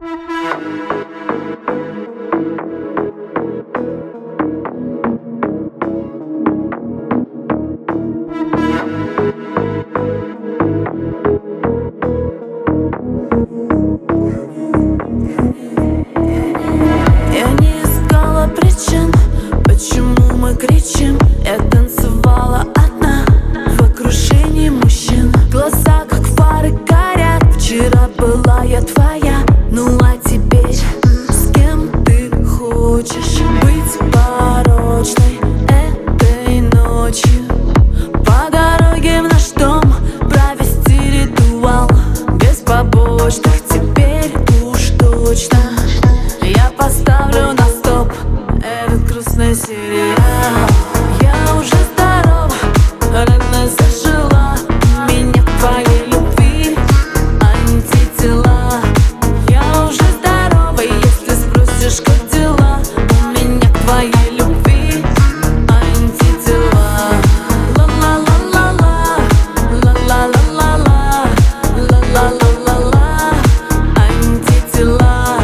Я не искала причин, почему мы кричим. Я танцевала одна в окружении мужчин. Глаза как фары горят. Вчера была я твоя, ну а теперь с кем ты хочешь быть порочной этой ночью? По дороге в наш дом провести ритуал без побочных теперь уж точно. Я поставлю на стоп этот грустный сериал. Я уже здорова, рано зажила. У меня к твоей любви антитела. Я уже здорова, если спросишь, как дела. У меня к твоей любви антитела. Ла-ла-ла-ла-ла, ла-ла-ла-ла-ла, ла-ла-ла-ла-ла, антитела.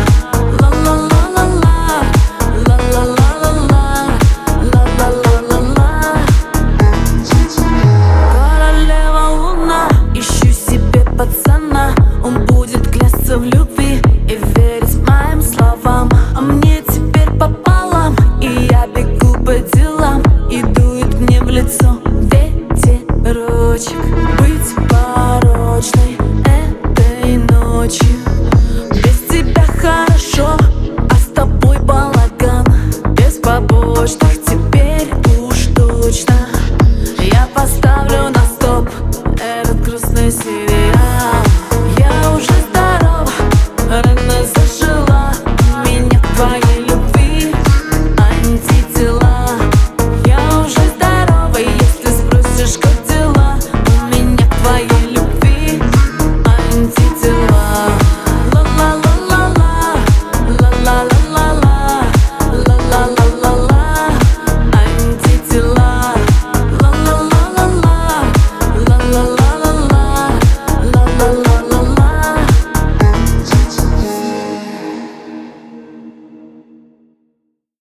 Королева луна, ищу себе пацана. Он будет клясться в любви и верить моим словам. А мне теперь пополам, и я бегу по делам. И дует мне в лицо ветерочек. Быть порочной этой ночью. Без тебя хорошо, а с тобой балаган. Без побочных